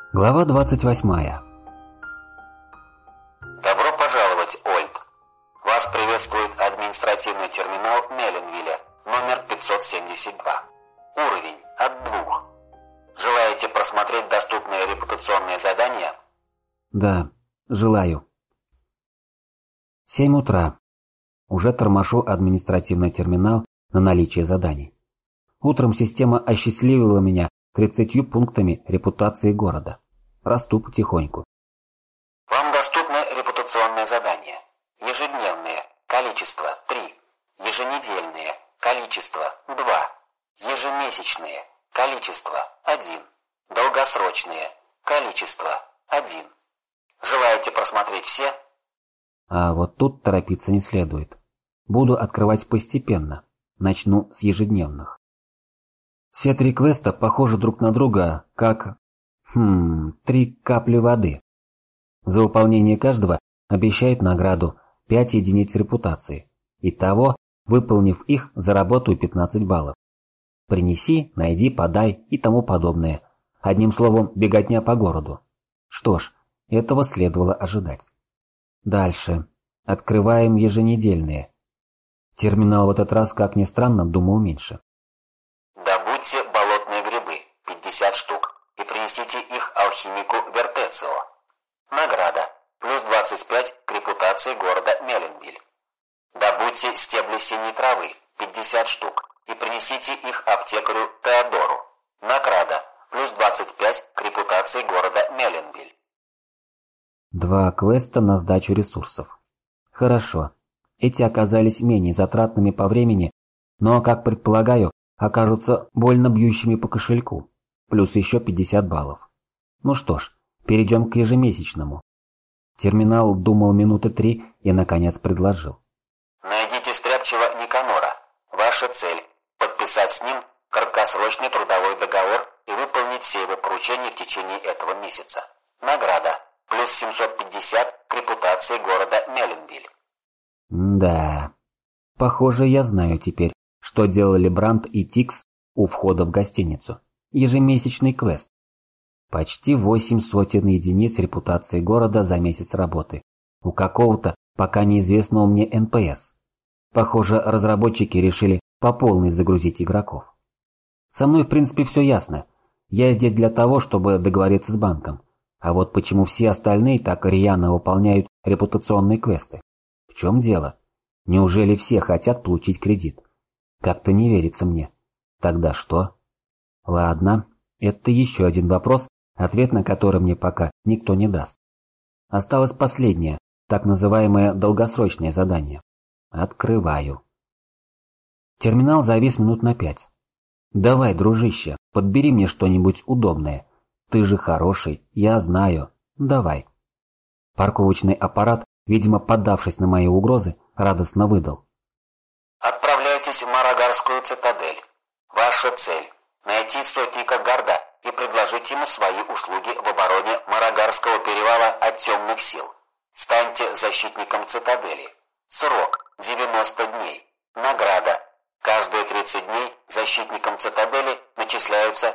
Глава 28. Добро пожаловать, Ольд. Вас приветствует административный терминал Мелленвилля, номер 572. Уровень от 2. Желаете просмотреть доступные репутационные задания? Да, желаю. 7 утра. Уже тормошу административный терминал на наличие заданий. Утром система осчастливила меня 30 пунктами репутации города. Расту потихоньку. Вам доступны репутационные задания. Ежедневные. Количество 3. Еженедельные. Количество 2. Ежемесячные. Количество 1. Долгосрочные. Количество 1. Желаете просмотреть все? А вот тут торопиться не следует. Буду открывать постепенно. Начну с ежедневных. Все 3 квеста похожи друг на друга, как... 3 капли воды. За выполнение каждого обещают награду 5 единиц репутации. Итого, выполнив их, заработаю 15 баллов. Принеси, найди, подай и тому подобное. Одним словом, беготня по городу. Что ж, этого следовало ожидать. Дальше. Открываем еженедельные. Терминал в этот раз, как ни странно, думал меньше. Добудьте болотные грибы, 50 штук, и принесите их алхимику Вертецио. Награда, плюс 25 к репутации города Мелленвиль. Добудьте стебли синей травы, 50 штук, и принесите их аптекарю Теодору. Награда, плюс 25 к репутации города Мелленвиль. 2 квеста на сдачу ресурсов. Хорошо. Эти оказались менее затратными по времени, но, как предполагаю, окажутся больно бьющими по кошельку. Плюс еще 50 баллов. Ну что ж, перейдем к ежемесячному. Терминал думал минуты 3 и, наконец, предложил. Найдите стряпчего Никанора. Ваша цель – подписать с ним краткосрочный трудовой договор и выполнить все его поручения в течение этого месяца. Награда – плюс 750 к репутации города Мелленвиль. Да. Похоже, я знаю теперь, что делали Бранд и Тикс у входа в гостиницу. Ежемесячный квест. Почти 8 сотен единиц репутации города за месяц работы. У какого-то пока неизвестного мне НПС. Похоже, разработчики решили по полной загрузить игроков. Со мной, в принципе, все ясно. Я здесь для того, чтобы договориться с банком. А вот почему все остальные так рьяно выполняют репутационные квесты? В чем дело? Неужели все хотят получить кредит? Как-то не верится мне. Тогда что? Ладно, это еще один вопрос, ответ на который мне пока никто не даст. Осталось последнее, так называемое долгосрочное задание. Открываю. Терминал завис минут на 5. Давай, дружище, подбери мне что-нибудь удобное. Ты же хороший, я знаю. Давай. Парковочный аппарат, видимо, поддавшись на мои угрозы, радостно выдал. Отправляйтесь в Марагарскую цитадель. Ваша цель – найти сотника Гарда и предложить ему свои услуги в обороне Марагарского перевала от темных сил. Станьте защитником цитадели. Срок – 90 дней. Награда. Каждые 30 дней защитникам цитадели начисляются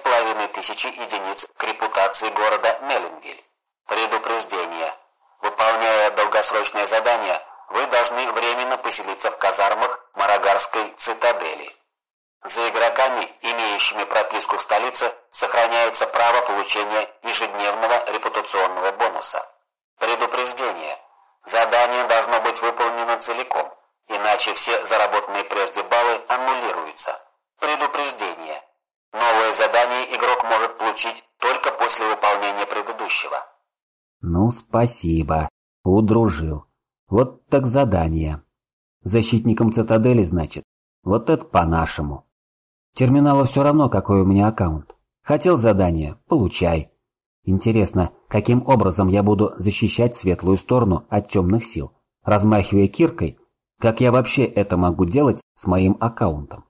2500 единиц к репутации города Мелленвиль. Предупреждение. Выполняя долгосрочное задание, вы должны временно поселиться в казармах Марагарской цитадели. За игроками, имеющими прописку в столице, сохраняется право получения ежедневного репутационного бонуса. Предупреждение. Задание должно быть выполнено целиком, иначе все заработанные прежде баллы аннулируются. Предупреждение. Новое задание игрок может получить только после выполнения предыдущего. Ну, спасибо. Удружил. Вот так задание. Защитником цитадели, значит. Вот это по-нашему. Терминалу все равно, какой у меня аккаунт. Хотел задание? Получай. Интересно, каким образом я буду защищать светлую сторону от темных сил? Размахивая киркой? Как я вообще это могу делать с моим аккаунтом?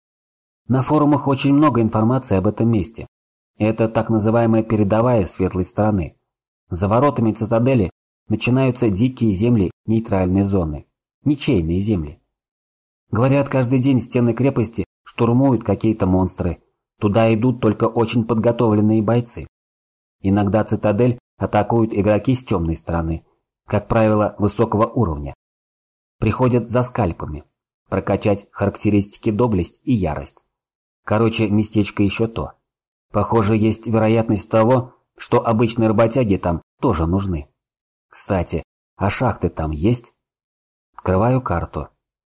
На форумах очень много информации об этом месте. Это так называемая передовая светлой стороны. За воротами цитадели начинаются дикие земли нейтральной зоны. Ничейные земли. Говорят, каждый день стены крепости штурмуют какие-то монстры. Туда идут только очень подготовленные бойцы. Иногда цитадель атакуют игроки с темной стороны, как правило, высокого уровня. Приходят за скальпами, прокачать характеристики доблесть и ярость. Короче, местечко еще то. Похоже, есть вероятность того, что обычные работяги там тоже нужны. Кстати, а шахты там есть? Открываю карту.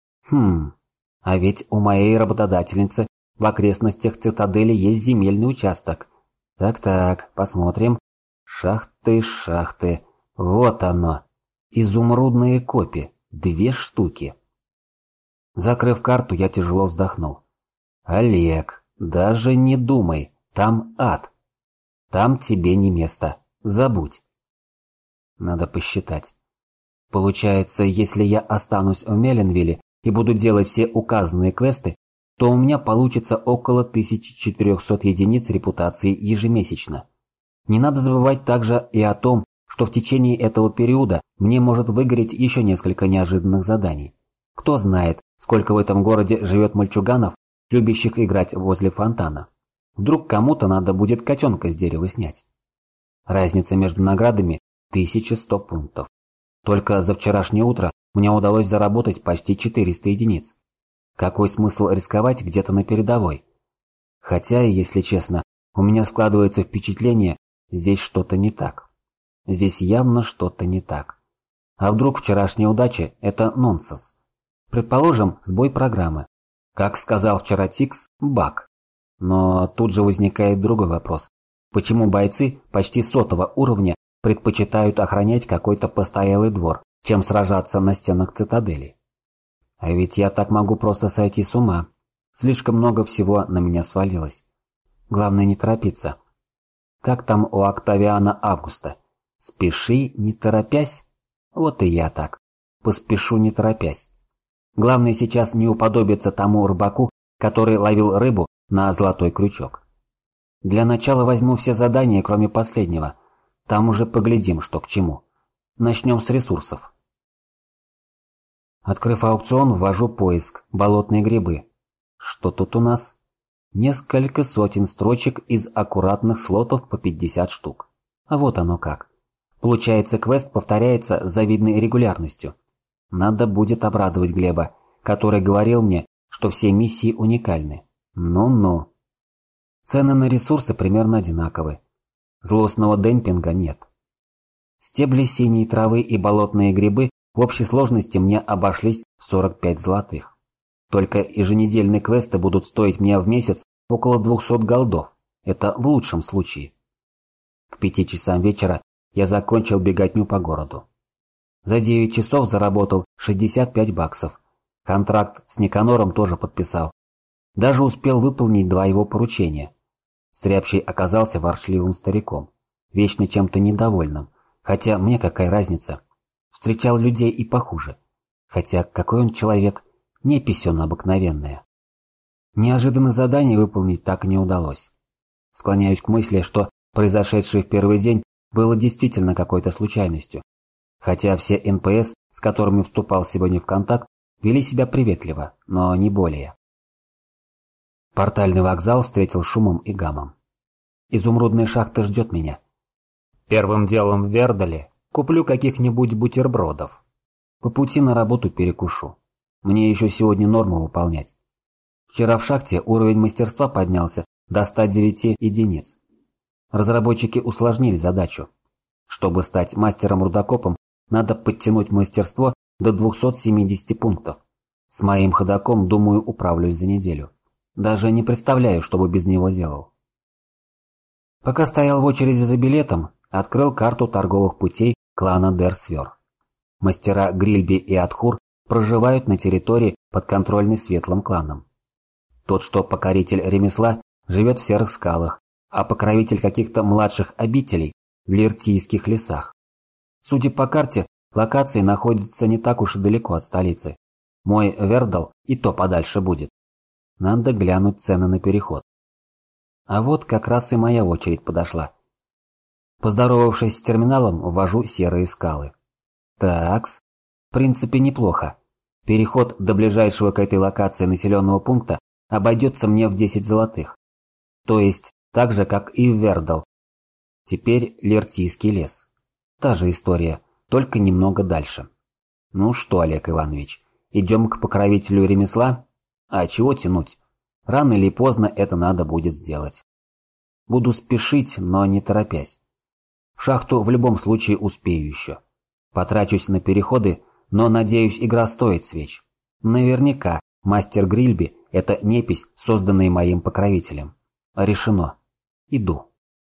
А ведь у моей работодательницы в окрестностях цитадели есть земельный участок. Так, посмотрим. Шахты. Вот оно. Изумрудные копи. 2 штуки. Закрыв карту, я тяжело вздохнул. Олег, даже не думай. Там ад. Там тебе не место. Забудь. Надо посчитать. Получается, если я останусь в Меленвилле и буду делать все указанные квесты, то у меня получится около 1400 единиц репутации ежемесячно. Не надо забывать также и о том, что в течение этого периода мне может выгореть еще несколько неожиданных заданий. Кто знает, сколько в этом городе живет мальчуганов, любящих играть возле фонтана. Вдруг кому-то надо будет котенка с дерева снять. Разница между наградами 1100 пунктов. Только за вчерашнее утро мне удалось заработать почти 400 единиц. Какой смысл рисковать где-то на передовой? Хотя, если честно, у меня складывается впечатление, здесь что-то не так. Здесь явно что-то не так. А вдруг вчерашняя удача – это нонсенс? Предположим, сбой программы. Как сказал вчера Тикс, баг. Но тут же возникает другой вопрос. Почему бойцы почти 100-го уровня предпочитают охранять какой-то постоялый двор, чем сражаться на стенах цитадели? А ведь я так могу просто сойти с ума. Слишком много всего на меня свалилось. Главное не торопиться. Как там у Октавиана Августа? Спеши, не торопясь? Вот и я так. Поспешу, не торопясь. Главное сейчас не уподобиться тому рыбаку, который ловил рыбу на золотой крючок. Для начала возьму все задания, кроме последнего. Там уже поглядим, что к чему. Начнем с ресурсов. Открыв аукцион, ввожу поиск «Болотные грибы». Что тут у нас? Несколько сотен строчек из аккуратных слотов по 50 штук. А вот оно как. Получается, квест повторяется с завидной регулярностью. Надо будет обрадовать Глеба, который говорил мне, что все миссии уникальны. Ну-ну. Цены на ресурсы примерно одинаковы. Злостного демпинга нет. Стебли синей травы и болотные грибы в общей сложности мне обошлись в 45 золотых. Только еженедельные квесты будут стоить мне в месяц около 200 голдов. Это в лучшем случае. К 5 часам вечера я закончил беготню по городу. За 9 часов заработал 65 баксов. Контракт с Никанором тоже подписал. Даже успел выполнить 2 его поручения. Стряпчий оказался ворчливым стариком, вечно чем-то недовольным. Хотя мне какая разница? Встречал людей и похуже. Хотя какой он человек, не писёна обыкновенная. Неожиданное задание выполнить так и не удалось. Склоняюсь к мысли, что произошедшее в первый день было действительно какой-то случайностью. Хотя все НПС, с которыми вступал сегодня в контакт, вели себя приветливо, но не более. Портальный вокзал встретил шумом и гамом. Изумрудная шахта ждет меня. Первым делом в Вердале куплю каких-нибудь бутербродов. По пути на работу перекушу. Мне еще сегодня норму выполнять. Вчера в шахте уровень мастерства поднялся до 109 единиц. Разработчики усложнили задачу. Чтобы стать мастером-рудокопом, надо подтянуть мастерство до 270 пунктов. С моим ходоком, думаю, управлюсь за неделю. Даже не представляю, что бы без него делал. Пока стоял в очереди за билетом, открыл карту торговых путей клана Дерсвер. Мастера Грильби и Атхур проживают на территории, подконтрольной Светлым кланом. Тот, что покоритель ремесла, живет в Серых скалах, а покровитель каких-то младших обителей в Лиртийских лесах. Судя по карте, локации находятся не так уж и далеко от столицы. Мой Вердал и то подальше будет. Надо глянуть цены на переход. А вот как раз и моя очередь подошла. Поздоровавшись с терминалом, ввожу Серые скалы. Такс, в принципе неплохо. Переход до ближайшего к этой локации населенного пункта обойдется мне в 10 золотых. То есть так же, как и в Вердал. Теперь Лертийский лес. Та же история, только немного дальше. Ну что, Олег Иванович, идем к покровителю ремесла? А чего тянуть? Рано или поздно это надо будет сделать. Буду спешить, но не торопясь. В шахту в любом случае успею еще. Потрачусь на переходы, но, надеюсь, игра стоит свеч. Наверняка мастер Грильби – это непись, созданная моим покровителем. Решено. Иду.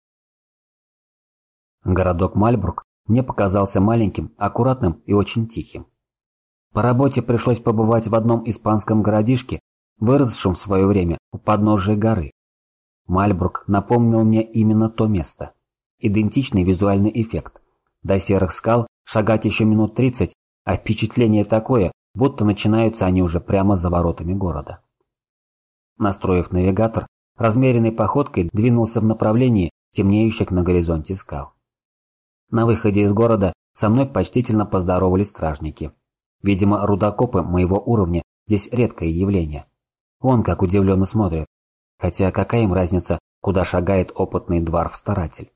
Городок Мальбрук мне показался маленьким, аккуратным и очень тихим. По работе пришлось побывать в одном испанском городишке, выросшем в свое время у подножия горы. Мальбрук напомнил мне именно то место. Идентичный визуальный эффект. До серых скал шагать еще минут 30, а впечатление такое, будто начинаются они уже прямо за воротами города. Настроив навигатор, размеренной походкой двинулся в направлении темнеющих на горизонте скал. На выходе из города со мной почтительно поздоровались стражники. Видимо, рудокопы моего уровня здесь редкое явление. Вон как удивленно смотрят. Хотя какая им разница, куда шагает опытный дварф-старатель.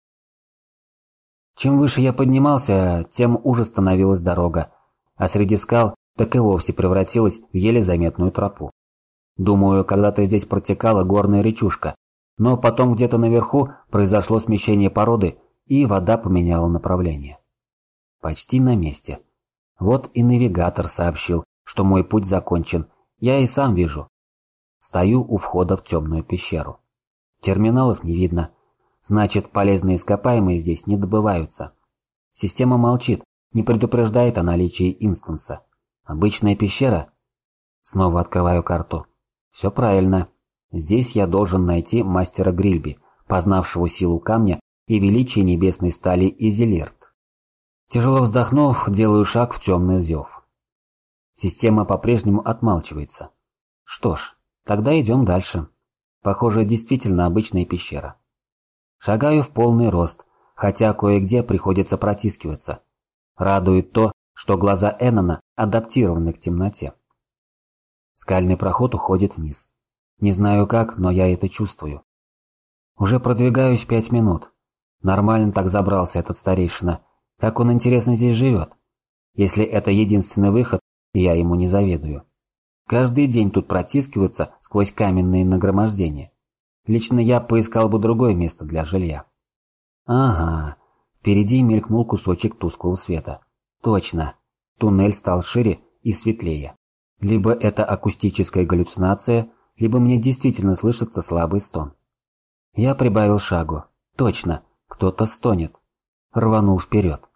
Чем выше я поднимался, тем уже становилась дорога, а среди скал так и вовсе превратилась в еле заметную тропу. Думаю, когда-то здесь протекала горная речушка, но потом где-то наверху произошло смещение породы, и вода поменяла направление. Почти на месте. Вот и навигатор сообщил, что мой путь закончен. Я и сам вижу. Стою у входа в темную пещеру. Терминалов не видно. Значит, полезные ископаемые здесь не добываются. Система молчит, не предупреждает о наличии инстанса. Обычная пещера? Снова открываю карту. Все правильно. Здесь я должен найти мастера Грильби, познавшего силу камня и величие небесной стали Изилерт. Тяжело вздохнув, делаю шаг в темный зев. Система по-прежнему отмалчивается. Что ж, тогда идем дальше. Похоже, действительно обычная пещера. Шагаю в полный рост, хотя кое-где приходится протискиваться. Радует то, что глаза Эннона адаптированы к темноте. Скальный проход уходит вниз. Не знаю как, но я это чувствую. Уже продвигаюсь 5 минут. Нормально так забрался этот старейшина. Как он, интересно, здесь живет? Если это единственный выход, я ему не завидую. Каждый день тут протискиваться сквозь каменные нагромождения. Лично я поискал бы другое место для жилья. Ага, впереди мелькнул кусочек тусклого света. Точно, туннель стал шире и светлее. Либо это акустическая галлюцинация, либо мне действительно слышится слабый стон. Я прибавил шагу. Точно, кто-то стонет. Рванул вперед.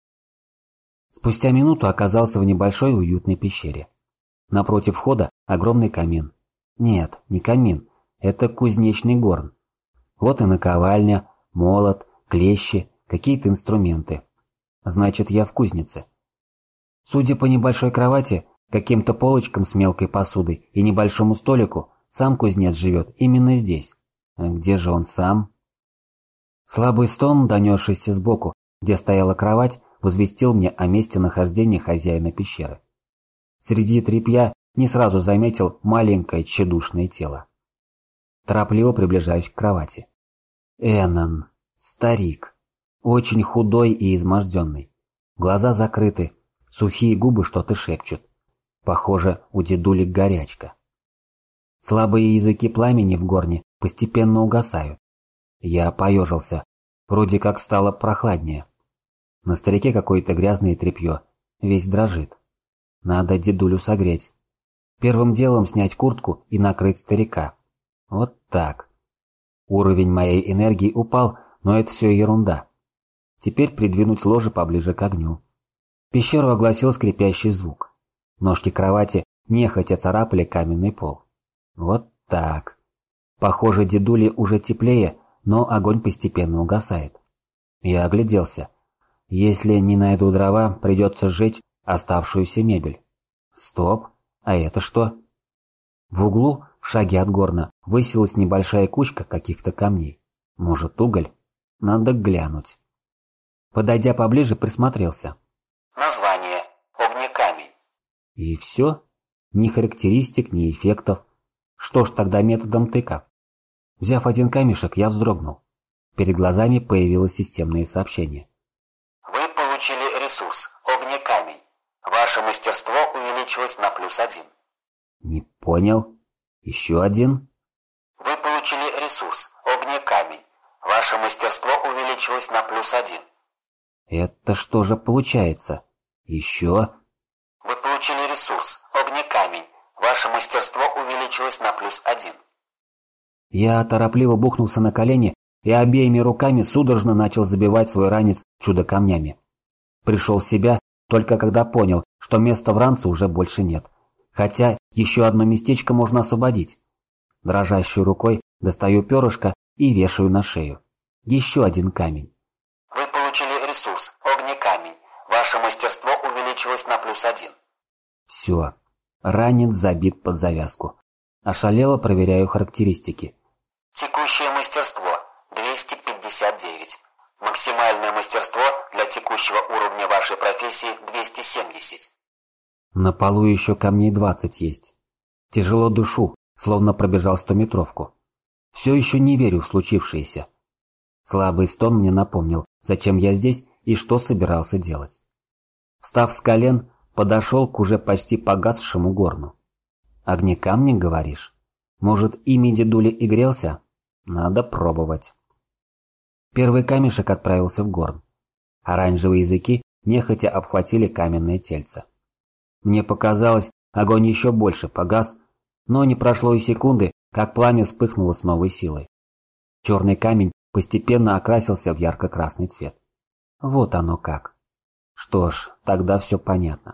Спустя минуту оказался в небольшой уютной пещере. Напротив входа огромный камин. Нет, не камин, это кузнечный горн. Вот и наковальня, молот, клещи, какие-то инструменты. Значит, я в кузнице. Судя по небольшой кровати, каким-то полочкам с мелкой посудой и небольшому столику, сам кузнец живет именно здесь. А где же он сам? Слабый стон, донесшийся сбоку, где стояла кровать, возвестил мне о месте нахождения хозяина пещеры. Среди тряпья не сразу заметил маленькое тщедушное тело. Торопливо приближаюсь к кровати. Эннон, старик, очень худой и изможденный. Глаза закрыты, сухие губы что-то шепчут. Похоже, у дедули горячка. Слабые языки пламени в горне постепенно угасают. Я поежился. Вроде как стало прохладнее. На старике какое-то грязное тряпье. Весь дрожит. Надо дедулю согреть. Первым делом снять куртку и накрыть старика. Вот так. Уровень моей энергии упал, но это все ерунда. Теперь придвинуть ложе поближе к огню. Пещеру огласил скрипящий звук. Ножки кровати нехотя царапали каменный пол. Вот так. Похоже, дедуле уже теплее, но огонь постепенно угасает. Я огляделся. Если не найду дрова, придется сжечь оставшуюся мебель. Стоп, а это что? В углу, в шаге от горна, высилась небольшая кучка каких-то камней. Может, уголь? Надо глянуть. Подойдя поближе, присмотрелся. Название. Огнекамень. И все? Ни характеристик, ни эффектов. Что ж тогда методом тыка? Взяв один камешек, я вздрогнул. Перед глазами появилось системное сообщение. Вы получили ресурс «Огнекамень». Ваше мастерство увеличилось на +1. Не понял. Еще один. Вы получили ресурс «Огнекамень». Ваше мастерство увеличилось на +1. Это что же получается? Еще. Вы получили ресурс «Огнекамень». Ваше мастерство увеличилось на +1. Я торопливо бухнулся на колени и обеими руками судорожно начал забивать свой ранец чудо-камнями. Пришел в себя только когда понял, что места в ранце уже больше нет. Хотя еще одно местечко можно освободить. Дрожащей рукой достаю перышко и вешаю на шею. Еще один камень. Вы получили ресурс «Огнекамень». Ваше мастерство увеличилось на +1. Все. Ранец забит под завязку. Ошалело проверяю характеристики. Текущее мастерство 259. Максимальное мастерство для текущего уровня вашей профессии 270. На полу еще камней 20 есть. Тяжело дышу, словно пробежал 100-метровку. Все еще не верю в случившееся. Слабый стон мне напомнил, зачем я здесь и что собирался делать. Встав с колен, подошел к уже почти погасшему горну. Огнекамни, говоришь? Может, ими дедуля и грелся? Надо пробовать. Первый камешек отправился в горн. Оранжевые языки нехотя обхватили каменное тельце. Мне показалось, огонь еще больше погас, но не прошло и секунды, как пламя вспыхнуло с новой силой. Черный камень постепенно окрасился в ярко-красный цвет. Вот оно как. Что ж, тогда все понятно.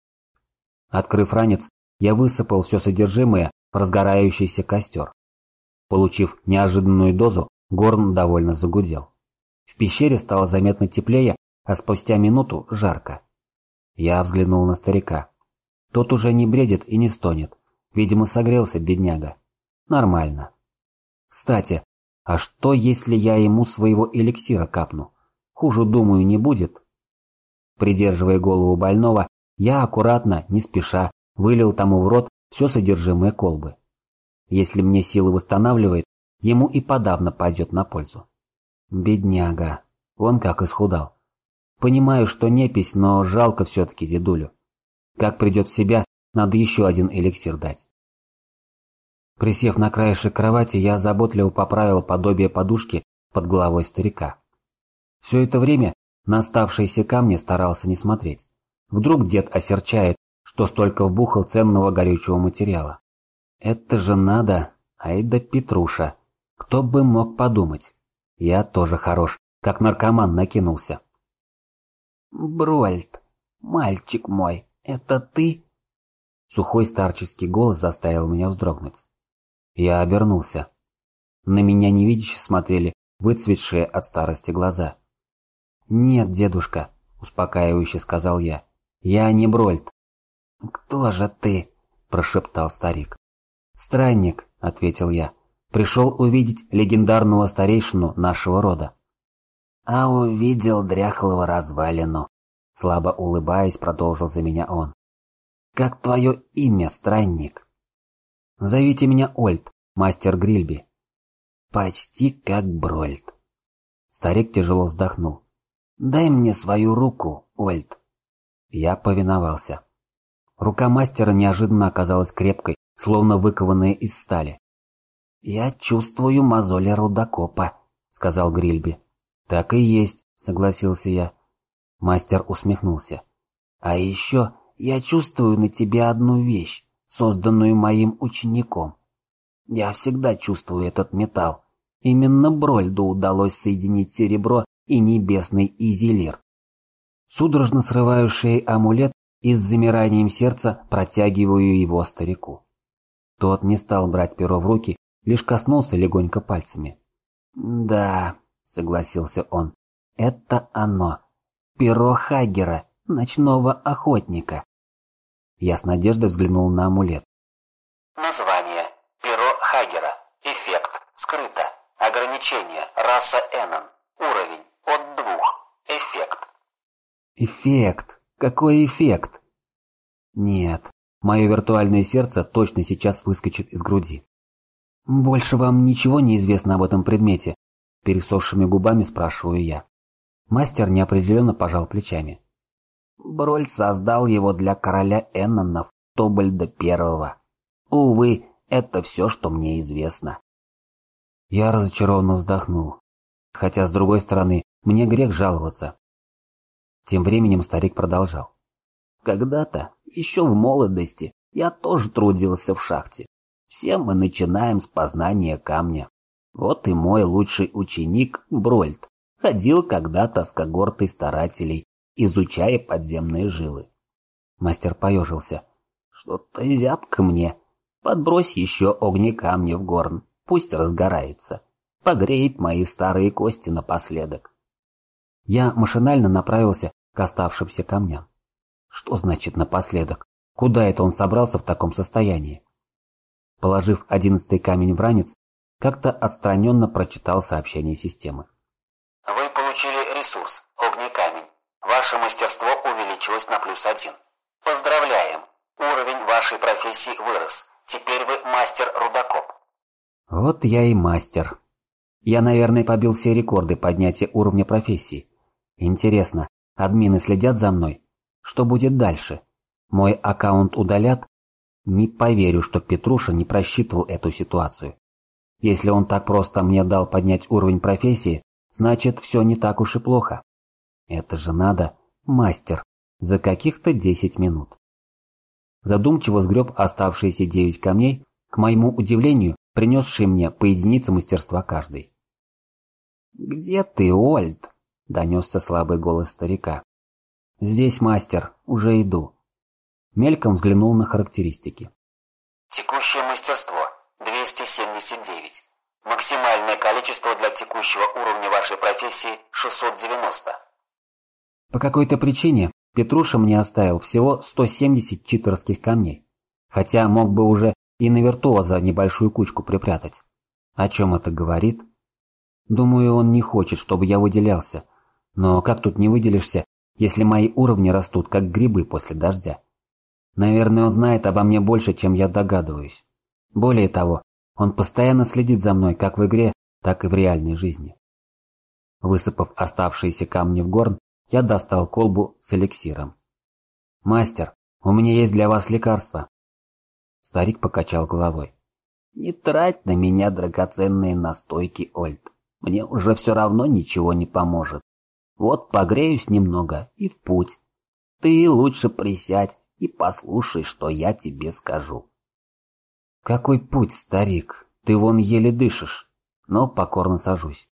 Открыв ранец, я высыпал все содержимое в разгорающийся костер. Получив неожиданную дозу, горн довольно загудел. В пещере стало заметно теплее, а спустя минуту жарко. Я взглянул на старика. Тот уже не бредит и не стонет. Видимо, согрелся, бедняга. Нормально. Кстати, а что, если я ему своего эликсира капну? Хуже, думаю, не будет. Придерживая голову больного, я аккуратно, не спеша, вылил тому в рот все содержимое колбы. Если мне силы восстанавливает, ему и подавно пойдет на пользу. Бедняга. Он как исхудал. Понимаю, что непись, но жалко все-таки дедулю. Как придет в себя, надо еще один эликсир дать. Присев на краешек кровати, я заботливо поправил подобие подушки под головой старика. Все это время на оставшиеся камни старался не смотреть. Вдруг дед осерчает, что столько вбухал ценного горючего материала. Это же надо, ай да Петруша. Кто бы мог подумать. Я тоже хорош, как наркоман накинулся. «Брольд, мальчик мой, это ты?» Сухой старческий голос заставил меня вздрогнуть. Я обернулся. На меня невидяще смотрели выцветшие от старости глаза. «Нет, дедушка», — успокаивающе сказал я, — «я не Брольд». «Кто же ты?» — прошептал старик. «Странник», — ответил я, — «пришел увидеть легендарного старейшину нашего рода». «А увидел дряхлого развалину», — слабо улыбаясь, продолжил за меня он. «Как твое имя, странник?» «Зовите меня Ольд, мастер Грильби». «Почти как Брольд». Старик тяжело вздохнул. «Дай мне свою руку, Ольд». Я повиновался. Рука мастера неожиданно оказалась крепкой, словно выкованная из стали. «Я чувствую мозоли рудокопа», — сказал Грильби. «Так и есть», — согласился я. Мастер усмехнулся. «А еще я чувствую на тебе одну вещь, созданную моим учеником. Я всегда чувствую этот металл. Именно Брольду удалось соединить серебро и небесный изилирт». Судорожно срываю с шеи амулет и с замиранием сердца протягиваю его старику. Тот не стал брать перо в руки, лишь коснулся легонько пальцами. «Да», — согласился он, — «это оно. Перо Хаггера, ночного охотника». Я с надеждой взглянул на амулет. Название. Перо Хаггера. Эффект. Скрыто. Ограничение. Раса Эннон. Уровень. От 2. Эффект. Эффект? Какой эффект? Нет, мое виртуальное сердце точно сейчас выскочит из груди. «Больше вам ничего не известно об этом предмете?» Пересохшими губами спрашиваю я. Мастер неопределенно пожал плечами. Брольд создал его для короля Эннонов Тобольда I. Увы, это все, что мне известно. Я разочарованно вздохнул. Хотя, с другой стороны, мне грех жаловаться. Тем временем старик продолжал. Когда-то, еще в молодости, я тоже трудился в шахте. Все мы начинаем с познания камня. Вот и мой лучший ученик Брольд ходил когда-то с когортой старателей, изучая подземные жилы. Мастер поежился. Что-то зябко мне. Подбрось еще огнекамня в горн, пусть разгорается. Погреет мои старые кости напоследок. Я машинально направился к оставшимся камням. Что значит напоследок? Куда это он собрался в таком состоянии? Положив 11-й камень в ранец, как-то отстраненно прочитал сообщение системы. Вы получили ресурс огнекамень. Ваше мастерство увеличилось на +1. Поздравляем! Уровень вашей профессии вырос. Теперь вы мастер-рудокоп. Вот я и мастер. Я, наверное, побил все рекорды поднятия уровня профессии. Интересно, админы следят за мной? Что будет дальше? Мой аккаунт удалят? Не поверю, что Петруша не просчитывал эту ситуацию. Если он так просто мне дал поднять уровень профессии, значит, все не так уж и плохо. Это же надо, мастер, за каких-то 10 минут. Задумчиво сгреб оставшиеся 9 камней, к моему удивлению, принесшие мне по единице мастерства каждый. «Где ты, Ольд?» – донесся слабый голос старика. «Здесь, мастер, уже иду». Мельком взглянул на характеристики. Текущее мастерство – 279. Максимальное количество для текущего уровня вашей профессии – 690. По какой-то причине Петруша мне оставил всего 170 читерских камней, хотя мог бы уже и на виртуоза небольшую кучку припрятать. О чем это говорит? Думаю, он не хочет, чтобы я выделялся. Но как тут не выделишься, если мои уровни растут, как грибы после дождя? Наверное, он знает обо мне больше, чем я догадываюсь. Более того, он постоянно следит за мной как в игре, так и в реальной жизни. Высыпав оставшиеся камни в горн, я достал колбу с эликсиром. «Мастер, у меня есть для вас лекарство». Старик покачал головой. «Не трать на меня драгоценные настойки, Ольд. Мне уже все равно ничего не поможет. Вот погреюсь немного и в путь. Ты лучше присядь и послушай, что я тебе скажу». «Какой путь, старик? Ты вон еле дышишь». Но покорно сажусь.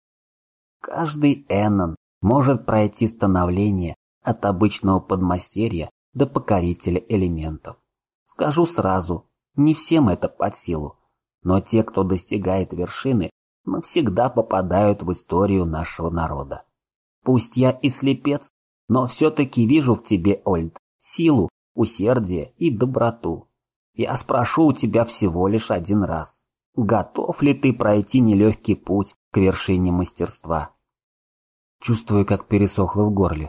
Каждый Эннон может пройти становление от обычного подмастерья до покорителя элементов. Скажу сразу, не всем это под силу, но те, кто достигает вершины, навсегда попадают в историю нашего народа. Пусть я и слепец, но все-таки вижу в тебе, Ольд, силу, усердие и доброту. Я спрошу у тебя всего лишь один раз. Готов ли ты пройти нелегкий путь к вершине мастерства? Чувствую, как пересохло в горле.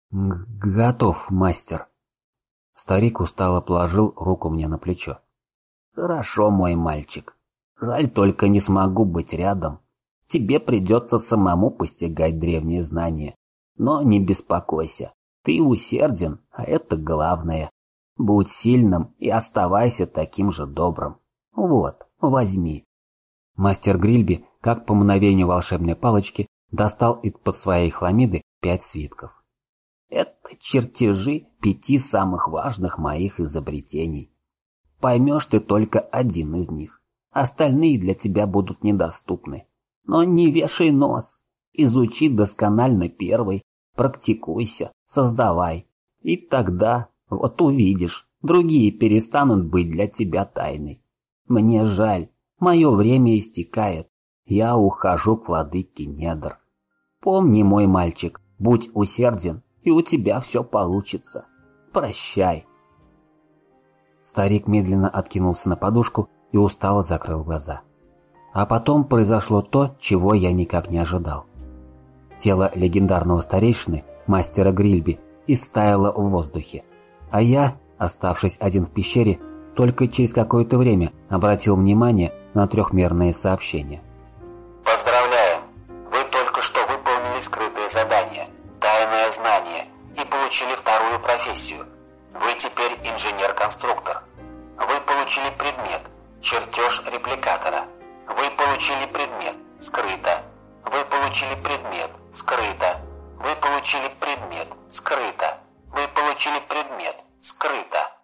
Готов, мастер. Старик устало положил руку мне на плечо. Хорошо, мой мальчик. Жаль, только не смогу быть рядом. Тебе придется самому постигать древние знания. Но не беспокойся. Ты усерден, а это главное. Будь сильным и оставайся таким же добрым. Вот, возьми. Мастер Грильби, как по мгновению волшебной палочки, достал из-под своей хламиды 5 свитков. Это чертежи 5 самых важных моих изобретений. Поймешь ты только один из них. Остальные для тебя будут недоступны. Но не вешай нос. Изучи досконально первый, практикуйся, создавай. И тогда, вот увидишь, другие перестанут быть для тебя тайной. Мне жаль, мое время истекает. Я ухожу к владыке недр. Помни, мой мальчик, будь усерден, и у тебя все получится. Прощай. Старик медленно откинулся на подушку и устало закрыл глаза. А потом произошло то, чего я никак не ожидал. Тело легендарного старейшины, мастера Грильби, истаяло в воздухе. А я, оставшись один в пещере, только через какое-то время обратил внимание на трехмерные сообщения. Поздравляем! выполнили скрытое задание, тайное знание и получили вторую профессию. Вы теперь инженер-конструктор. Вы получили предмет «Чертеж репликатора». Вы получили предмет «Скрыто». Вы получили предмет «Скрыто». Вы получили предмет «Скрыто». Вы получили предмет «Скрыто».